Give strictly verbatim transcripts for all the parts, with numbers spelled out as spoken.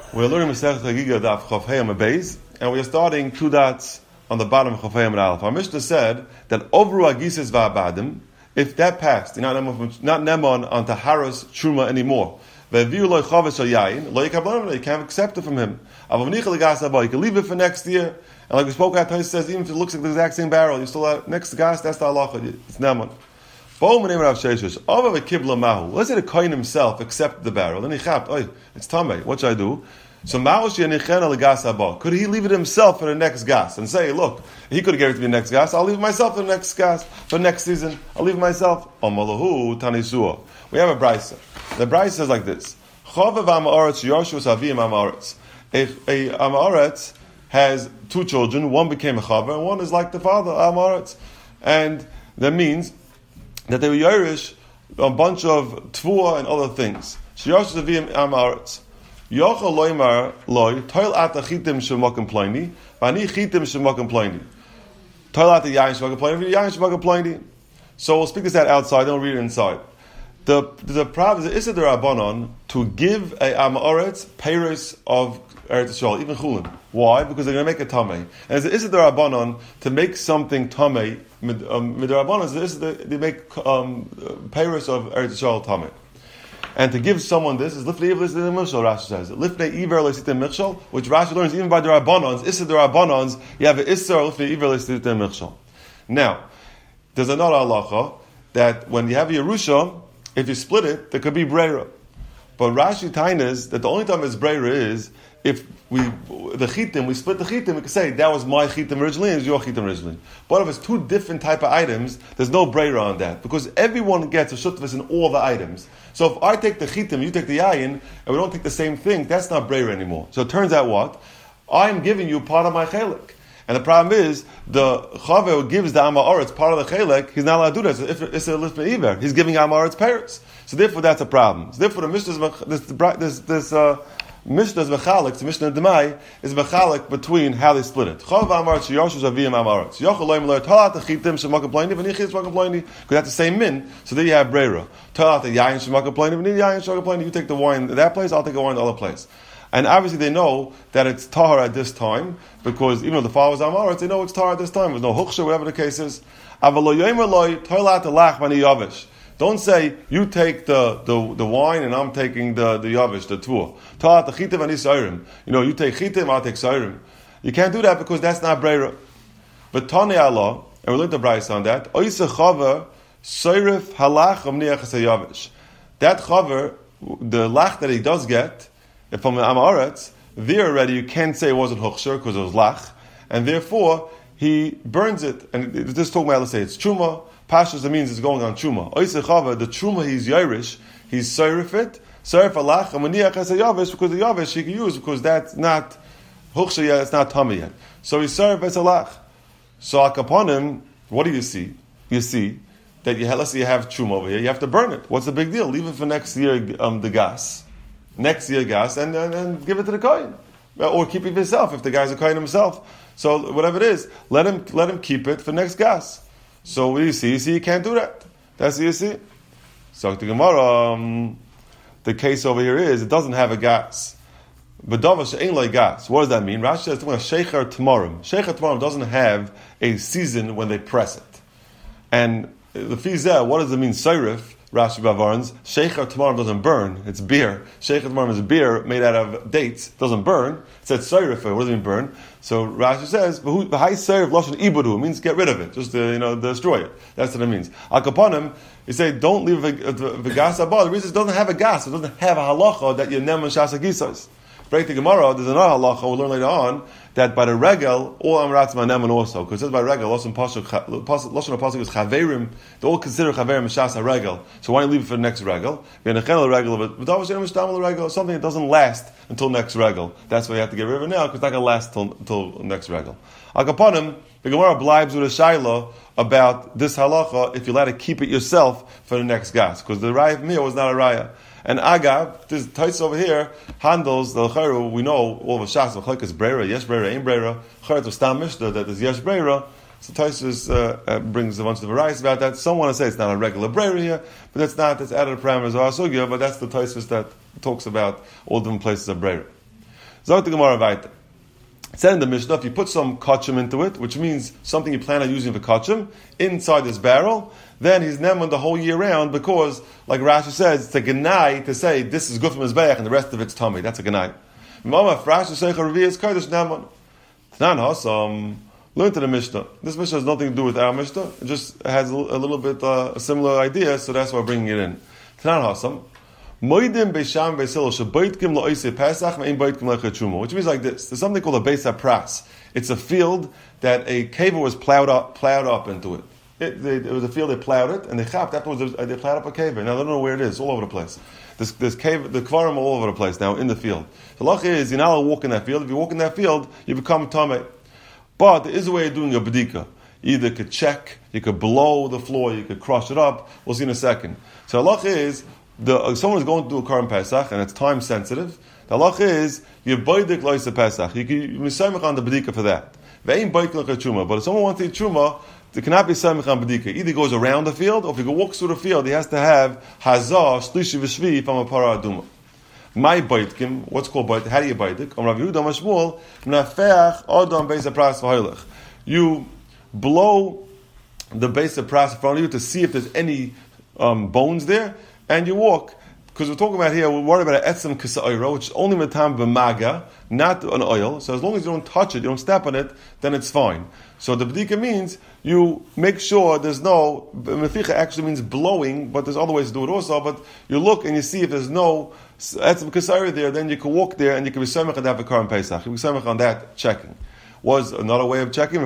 We're learning Masechet Chagiga Daf Chaf Hey Amud Beis, and we're starting two dots on the bottom of Chaf Hey Amud Aleph. Our Mishnah said that Ovru Agises Va'abadim, if that passed, you're not not Nemon on Taharas Truma anymore. Ve'viu Lo Chavis Yayin, Lo Yikablan, you can't accept it from him. Avavnicha Legas Haba, you can leave it for next year. And like we spoke at, Tais says even if it looks like the exact same barrel, you still have next gas. That's the halacha. It's Nemon. Let's say the kohen himself accepted the barrel, then he chapped, oh, it's tamei, what should I do? So could he leave it himself for the next gas and say, look, he could have given it to me the next gas, I'll leave it myself for the next gas, for next season, I'll leave it myself. We have a brisa. The brisa says like this: A Amaretz has two children, one became a chaver, and one is like the father, Amaretz. And that means that they were Yerush a bunch of Tvua and other things. Sheyosh Zavim Amaretz. Yochel loymar loy, toil at the chitim shemakim pliny, vani chitim shemakim pliny. Toil at the yayin shemakim pliny, yayin shemakim pliny. So we'll speak this out outside, then we'll read it inside. The the problem is, is it the Rabbanon to give a Amaretz peiros of Eretz Yisrael, even Chulin. Why? Because they're going to make a tamei. And is it the Rabbanon to make something tamei? Mid the Rabbanon is they make um, peiros of Eretz Yisrael tamei. And to give someone this is lifnei iver l'sitim michshol. Rashi says lifnei iver l'sitim michshol, which Rashi learns even by the Rabbanons. Is it the Rabbanons? You have an isser lifnei iver l'sitim michshol. Now, there's another halacha that when you have a Yerusha, if you split it, there could be breira. But Rashi tainas that the only time it's breira is if we the chitim, we split the chitim, we can say that was my chitim originally and it's your chitim originally. But if it's two different type of items, there's no breira on that because everyone gets a shutvis in all the items. So if I take the chitim, you take the yayin, and we don't take the same thing, that's not breira anymore. So it turns out what? I'm giving you part of my chelik. And the problem is, the chaver who gives the Amaretz part of the chelek, he's not allowed to do that. So if it's a lifnei iver, he's giving Amaretz peiros. So therefore, that's a problem. So therefore, the Mishnah, this this this uh, Mishnah is mechalik. The Mishnah Demai is mechalik between how they split it. Chav Amaretz Yoshus Aviyim Amaretz. Yochel loim loy talat the chitim shemakim pliny v'nichis shemakim pliny. Because that's the same min. So there you have breira. Talat the yayin shemakim pliny v'nichis yayin shemakim pliny. You take the wine at that place, I'll take the wine at the other place. And obviously they know that it's tahar at this time, because even though the father was Amaretz, they know it's tahar at this time. There's no huksha, whatever the case is. Don't say, you take the, the, the wine and I'm taking the, the yavish, the tvur. You know, you take chitim, I'll take sairim. You can't do that because that's not breira. But Tani Allah, and we learned the Bryce on that, that chaver, the lach that he does get, if from an Amaretz, there already you can't say it wasn't Hochsher because it was Lach, and therefore he burns it. And this talking about, let's say it's Truma, Pashas, that means it's going on Truma. Oisechava, the Truma he's Yairish, he's Sairif it, Sairif Alach, and Maniach has a Yavish, because the Yavish he can use, because that's not Hochsher yet, it's not Tummy yet. So he's Sairif as Alach. So upon him, what do you see? You see that you have, let's say you have Truma over here, you have to burn it. What's the big deal? Leave it for next year, um, the gas. Next year gas and, and, and give it to the kohen, or keep it yourself if the guy's a kohen himself. So whatever it is, let him let him keep it for next gas. So what do you see? You see, you can't do that. That's what you see. So the Gemara, um, the case over here is it doesn't have a gas. But davash ain't like gas. What does that mean? Rashi says shecher tamarim. Shecher tamarim doesn't have a season when they press it. And the fizeh, what does it mean? Sairif. Rashi Bavarans, Sheikha Tamarim doesn't burn, it's beer. Sheikha Tamarim is beer made out of dates, doesn't burn. It says Sairifa, what does it mean burn? So Rashi says, V'hai Sairif Lashon Ibudu, means get rid of it, just to, you know, destroy it. That's what it means. Akaponim, you say, don't leave a gas abah. The reason is it doesn't have a gas, it doesn't have a halacha that you nem and shasa gisas. Break the Gemara, there's another halacha we'll learn later on, that by the regel, all amratz maneman also, because it says by regel, lashon pasuk pasuk is chaverim, they all consider chaverim mishas regel. So why don't you leave it for the next regel? V'nechel regel, but something that doesn't last until next regel. That's why you have to get rid of it now, because it's not going to last until next regel. Akaponim, the Gemara blibes with a shaila about this halacha if you're allowed to keep it yourself for the next gas, because the raya of Mir was not a raya. And Agav, this Tais over here handles the Charu. We know all of Shas, the Chalik is Breira, yes Breira, ain't Breira. Charu to Stam Mishnah, that is yes Breira. So Tais uh, uh, brings a bunch of varieties about that. Some want to say it's not a regular Breira here, but that's not, that's added parameters of Asugya, but that's the Tais that talks about all different places of Breira. Zog the Gemara weiter. It said in the Mishnah, if you put some kachim into it, which means something you plan on using for kachim, inside this barrel, then he's neman the whole year round because, like Rashi says, it's a genai to say this is good for mizbeach and the rest of it's tummy. That's a genai. Mama, if Rashi says revius kodesh neman, Tanan hasam. Learn to the Mishnah. This Mishnah has nothing to do with our Mishnah. It just has a, a little bit uh, a similar idea, so that's why we're bringing it in. Tanan hasam. Moidim beisham beisilo shabaytkim lo'isei pesach me'im baytkim le'chachuma. Which means like this. There's something called a beis pras. It's a field that a kaver was plowed up, plowed up into it. It, they, it was a field, they plowed it, and they chapped. Afterwards, they plowed up a kaver. Now, I don't know where it is. It's all over the place. There's, there's cave, the kvarim all over the place now in the field. The law is, you're not allowed to walk in that field. If you walk in that field, you become tameh. But there is a way of doing a bedika. Either you could check, you could blow the floor, you could crush it up. We'll see in a second. So the halacha is, the, uh, someone is going to do a Karim Pesach, and it's time sensitive. The halacha is, you boidik loisa Pesach. You can misamech on the bedika for that. Ve'im boidik loika truma. But if someone wants to eat truma, there cannot be samech on bedika. Either he goes around the field, or if he walks through the field, he has to have hazah, shlishi v'shvi from a para aduma. My baitkim, what's called bait? How do you baitik? Om Rav Yehuda Mashmuel, nafeach odom beis pras v'hoylech. You blow the base of pras in front of you to see if there's any um, bones there, and you walk. Because we're talking about here, we're worried about an etzem kisa'ira, which is only matam b'maga, not an oil. So as long as you don't touch it, you don't step on it, then it's fine. So the b'dika means you make sure there's no, meficha actually means blowing, but there's other ways to do it also, but you look and you see if there's no etzem kisa'ira there, then you can walk there and you can be semech and have a Karim Pesach. You can be semech on that checking. Was another way of checking.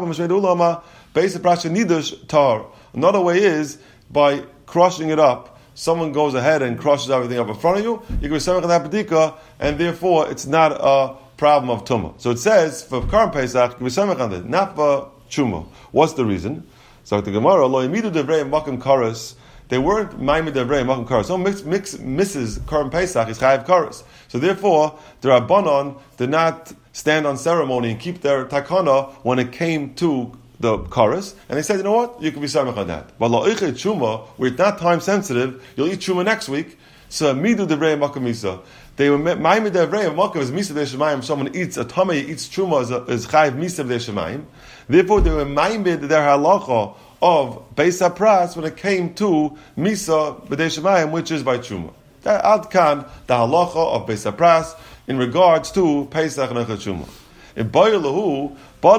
Another way is by crushing it up. Someone goes ahead and crushes everything up in front of you, you can be samech on that bedika, and therefore it's not a problem of tumah. So it says for Karim Pesach, you can be samech on it, not for chuma. What's the reason? So the Gemara, lo yimidu devrei makom karas. They weren't maimed devrei makom karas. Someone mix, mix, misses Karim Pesach is chayav karas. So therefore, the Rabbanon did not stand on ceremony and keep their takana when it came to the chorus, and they said, you know what, you can be samech on that. But la'ichet chuma, where it's not time sensitive, you'll eat chuma next week. So midu devrei makom misa. They were ma'imid devrei makom is misa v'shemayim. Someone eats a tamei eats chuma is chayiv misa v'shemayim. Therefore, they were ma'imid their halacha of beis pras when it came to misa v'shemayim, which is by chuma. Ad kan the halacha of beis pras in regards to Pesach and chuma. In Bayalahu,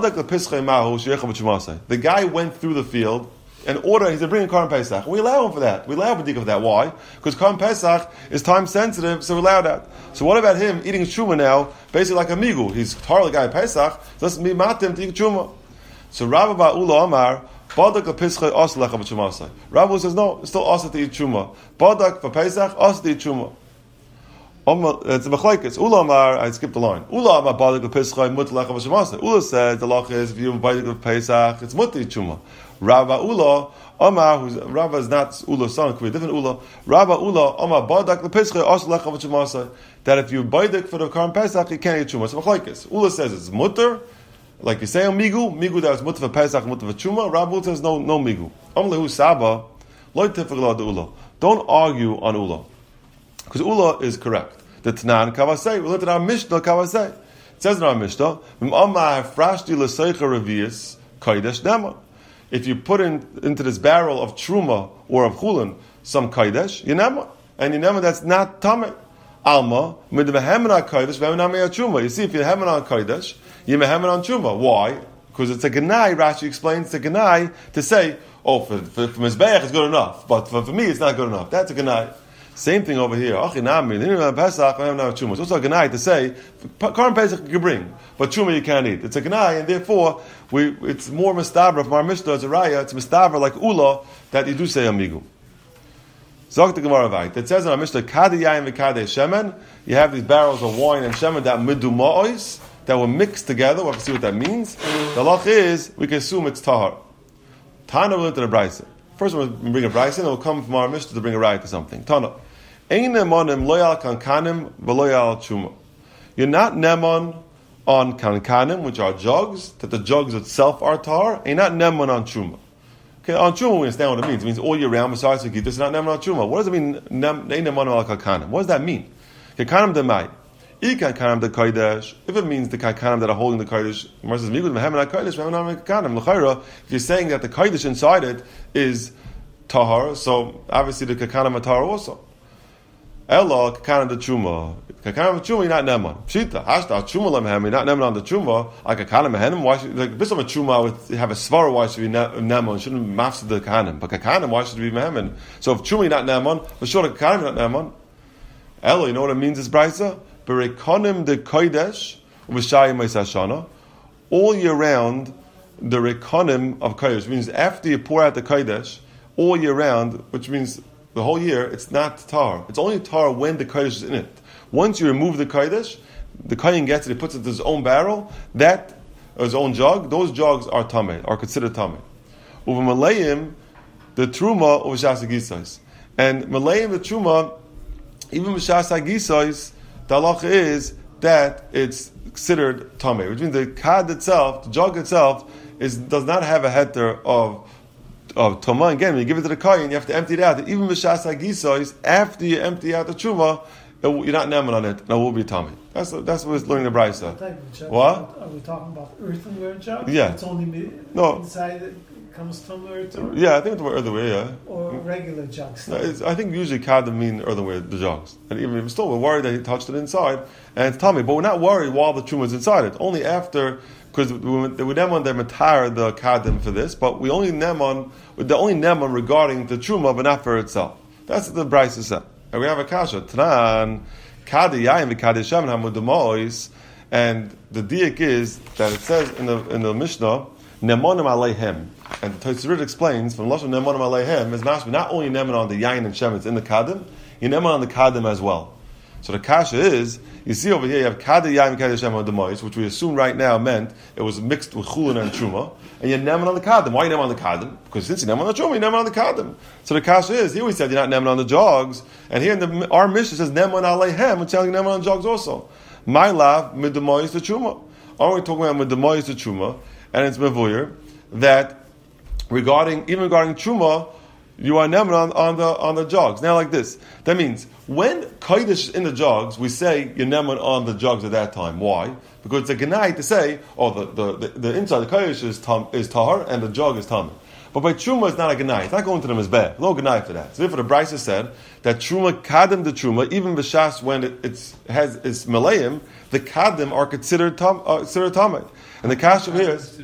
the guy went through the field and ordered, he said, bring a Karim Pesach. We allow him for that. We allow him to think of that. Why? Because Karim Pesach is time sensitive, so we allow that. So what about him eating Truma now, basically like a migu? He's Tarla guy Pesach, doesn't mean matim to eat Truma. So Rabbi Ba'ula Amar, Badak Pesach Oslecha b'Chumasai. Rabbi says, no, it's still also to eat Truma. Badak for Pesach, also to eat Truma. It's a machlekes. Ula Amar, I skipped the line. Ula Amar badik lePesach mut lecha v'shemasa. Ula says the law is if you badik lePesach, it's muti chuma. Rabba Ula Amar, who's Rabba is not Ula's son, it could be a different Ula. Rabba Ula Amar badak lePesach os lecha v'shemasa. That if you badik for the Karim Pesach, you can't eat chuma. It's machlekes. Ula says it's mutter, like you say on migu, migu that is mutter for Pesach, mutter for chuma. Rabba says no, no migu. Amlehu Saba, loy tifik the Ula. Don't argue on Ula, because Ula is correct. The Tanan Kavasei. We looked at our Mishnah Kavasei. It says in our Mishnah, if you put in, into this barrel of Truma or of Chulin some Kaidesh, you nema. And you nema that's not Tameh. Alma, midvehemena Kaidesh, vehemena Truma. You see, if you hemen on Kaidesh, you mehemen on Truma. Why? Because it's a Ganai, Rashi explains, it's a Ganai to say, oh, for, for, for Mizbeach it's good enough, but for, for me it's not good enough. That's a Ganai. Same thing over here. It's also a Ganai to say, Karim Pesach you can bring, but Truma you can't eat. It's a Ganai, and therefore, we, it's more Mistavra from our Mishnah as a Raya, it's Mistavra like Ula, that you do say Amigu. Zog the Gemara Vayt. It says in our Mishnah, Kadi Yayin v'Kadi Shemen, you have these barrels of wine and Shemen that miduma'os, that were mixed together. We'll have to see what that means. The halach is, we can assume it's Tahar. Tana will enter the Bryson. First we'll bring a Bryson, and we'll come from our Mishnah to bring a Raya to something. Tana. You're not nemon on kankanim, which are jugs, that the jugs itself are tar, and not nemon on truma. Okay, on truma we understand what it means. It means all year round, besides the this is not nemon on truma. What does it mean, nemon al kankanim? What does that mean? Kankanim demai. Ikan kanam the kodesh. If it means the kanam that are holding the kodesh, Gemara says migud mehem and kodesh mehem and kanam. L'chayra, if you're saying that the kodesh inside it is tahar, so obviously the kanam are tahar also. Ella kanam the truma. Kanam the truma, you're not neman. Pshita hashta truma lehem, you're not neman on the truma. Like a kanam mehem, why should like this on a truma I would have a svara? Why should be neman? Shouldn't mafsed the kanam, but kanam why should it be mehem? So if truma you're not neman, for sure the kanam you're not neman. Ella, you know what it means? Is brayso. Berekonim the kodesh u'b'shayim hashana. All year round, the rekonim of kodesh, which means after you pour out the kodesh, all year round, which means the whole year, it's not tar. It's only tar when the kodesh is in it. Once you remove the kodesh, the kohen gets it, he puts it in his own barrel, that, or his own jug, those jugs are tameh, are considered tameh. Uva malayim, the truma u'b'shas hagisos. And malayim, the truma, even b'shas hagisos, the halacha is that it's considered tameh, which means the kad itself, the jug itself, is does not have a heter of of tamah. Again, when you give it to the kohen, you have to empty it out. Even b'shas hagisos, after you empty out the truma, you're not neman on it, and it will be tameh. That's that's what we're learning the brayso. What? Are we talking about earthenware jug? Yeah. It's only no. inside it comes tameh to. Yeah, I think it's earthenware. Yeah. Or regular jugs. No, it's, I think usually kadam mean earthenware, the jugs, and even if still we're worried that he touched it inside and it's tameh, but we're not worried while the truma is inside it. Only after, because we we nemon the matar the kadam for this, but we only nemon the only nemon regarding the truma, but not for itself. That's what the brayso said. And we have a kasha Tanan kadi yayim v'kadi shaman hamudamois, and the diak is that it says in the in the Mishnah nemonim aleihem, and the Tosafot explains from lashon nemonim aleihem is mashma not only nemon on the yayin and shemetz in the kadim, you nemon on the kadim as well. So the kasha is, you see over here you have kadi yayin v'kadi shaman hamudamois, which we assume right now meant it was mixed with chulin and truma. And you're neman on the kadim. Why are you neman on the kadim? Because since you're neman on the truma, you're neman on the kadim. So the kasha is, here we said you're not neman on the jogs, and here in the, our Mishnah says neman aleihem, which tells you neman on the jogs also. My love, midamoyis the truma. Are we talking about midamoyis the truma? And it's mevuyer that regarding, even regarding truma, you are neman on, on the on the jogs. Now like this, that means when kodesh is in the jogs, we say you're neman on the jogs at that time. Why? Because it's a genai to say, oh, the, the, the, the inside, the kodesh is, tam, is tahar, and the jog is tameh. But by truma, it's not a genai. It's not going to the mizbeh. No genai for that. So therefore, the brayso said that truma, kadim the truma, even b'shas when it it's, has its malayim, the kadim are considered tam, uh, considered tameh. And the kasha here is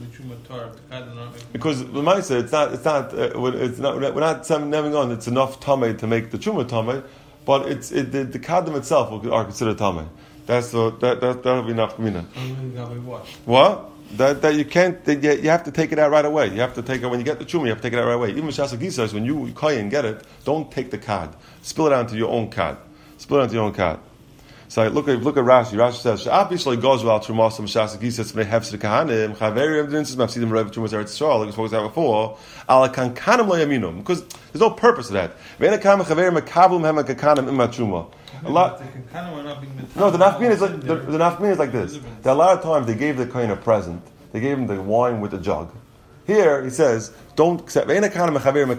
because the ma'aseh, it's not, it's not, uh, it's not, we're not neming on. It's enough tameh to make the truma tameh, but it's it, the, the kadim itself are considered tameh. That's the, that that that'll be enough mina. What? What? That that you can't. That you, you have to take it out right away. You have to take it when you get the truma. You have to take it out right away. Even Shasa Gisas, when you kohen get it, don't take the kad. Spill it onto your own kad. Spill it onto your own kad. So look at look at Rashi. Rashi says Sha'ap Yishloi goes well trumasam Shasa Gisas may have the kahanim chaverim dinsis mafsidim rev trumas eretz Yisrael like we spoke about before. Ala kankanim lo yaminum because there's no purpose to that. Ve'ena kam chaverim makabum hem kakanim imma truma. A lot. No, the nafmin is like the, the nafmin is like this. That a lot of times they gave the kohen a present. They gave him the wine with the jug. Here he says, "Don't accept." They poured down the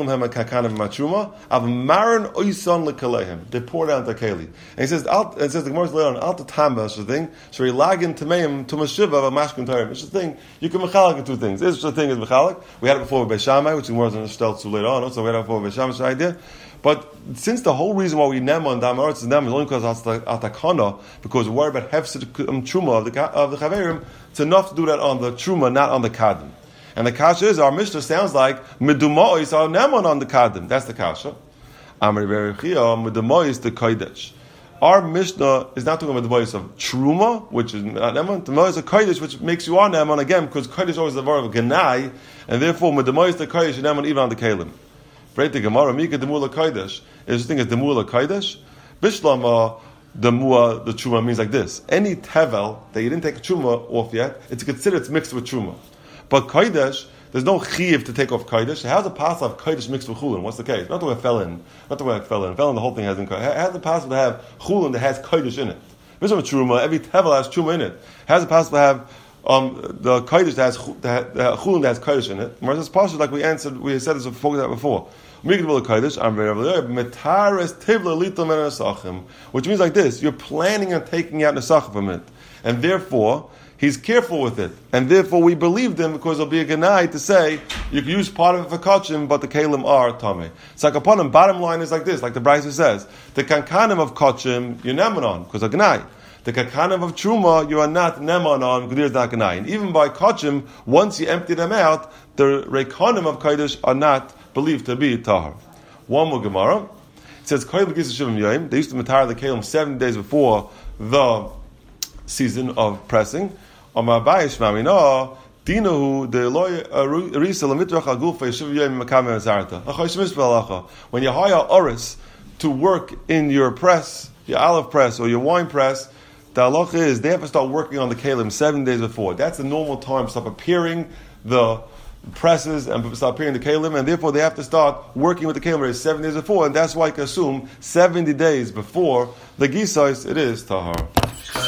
keli, and he says, "It says the Gemara later on al tatamba." It's the thing. So lagin tameim to mashiva of a mashkin tarim. It's the thing. You can mechalak in two things. This the thing is mechalak. We had it before with Beishamai, which the Gemara is going to tell to later on. Also, we had it before with Beishamai's idea. But since the whole reason why we nema on dam aretz is nema is only because of atakana, because we're worried about hefsid truma of the of the chaverim, it's enough to do that on the truma, not on the kadim. And the kasha is, our Mishnah sounds like medumois are nemon on the kadim. That's the kasha. Amri verichia medumois the kodesh. Our Mishnah is not talking about the voice of truma, which is not nemon. The voice of kodesh, which makes you on nemon again, because kodesh is always the word of genai, and therefore medumois the kodesh is nemon even on the kalim. Break the Gemara, Mika demula kodesh. Is the thing is demula kodesh. Bishlama demua the truma means like this: any tevel that you didn't take a truma off yet, it's considered it's mixed with truma. But kodesh, there's no chiyuv to take off kodesh. How's the possible of kodesh mixed with chulin? What's the case? Not the way it fell in. Not the way it fell in. It fell in, the whole thing has in kodesh. How's it possible to have chulin that has kodesh in it? There's no truma. Every tevel has truma in it. How's it possible to have um, the kodesh that has that the chulin that has kodesh in it. Whereas it's partial, like we answered, we said this before that before. Which means like this: you're planning on taking out nesachim from it, and therefore he's careful with it, and therefore we believe them because there'll be a ganai to say you can use part of it for kachim, but the kalim are tamei. So like upon him, bottom line is like this, like the Brisa says: the kankanim of kachim you're neman on because of ganai. The kankanim of truma you are not neman on because there's not ganai. And even by kachim, once you empty them out, the rekonim of kodesh are not believed to be tahar. One more Gemara. It says, they used to matar the kalim seven days before the season of pressing. When you hire oris to work in your press, your olive press or your wine press, the halacha is they have to start working on the kalim seven days before. That's the normal time to start preparing the presses and start preparing the kalim, and therefore they have to start working with the kalim seven days before, and that's why I can assume seventy days before the gisais it is tahar.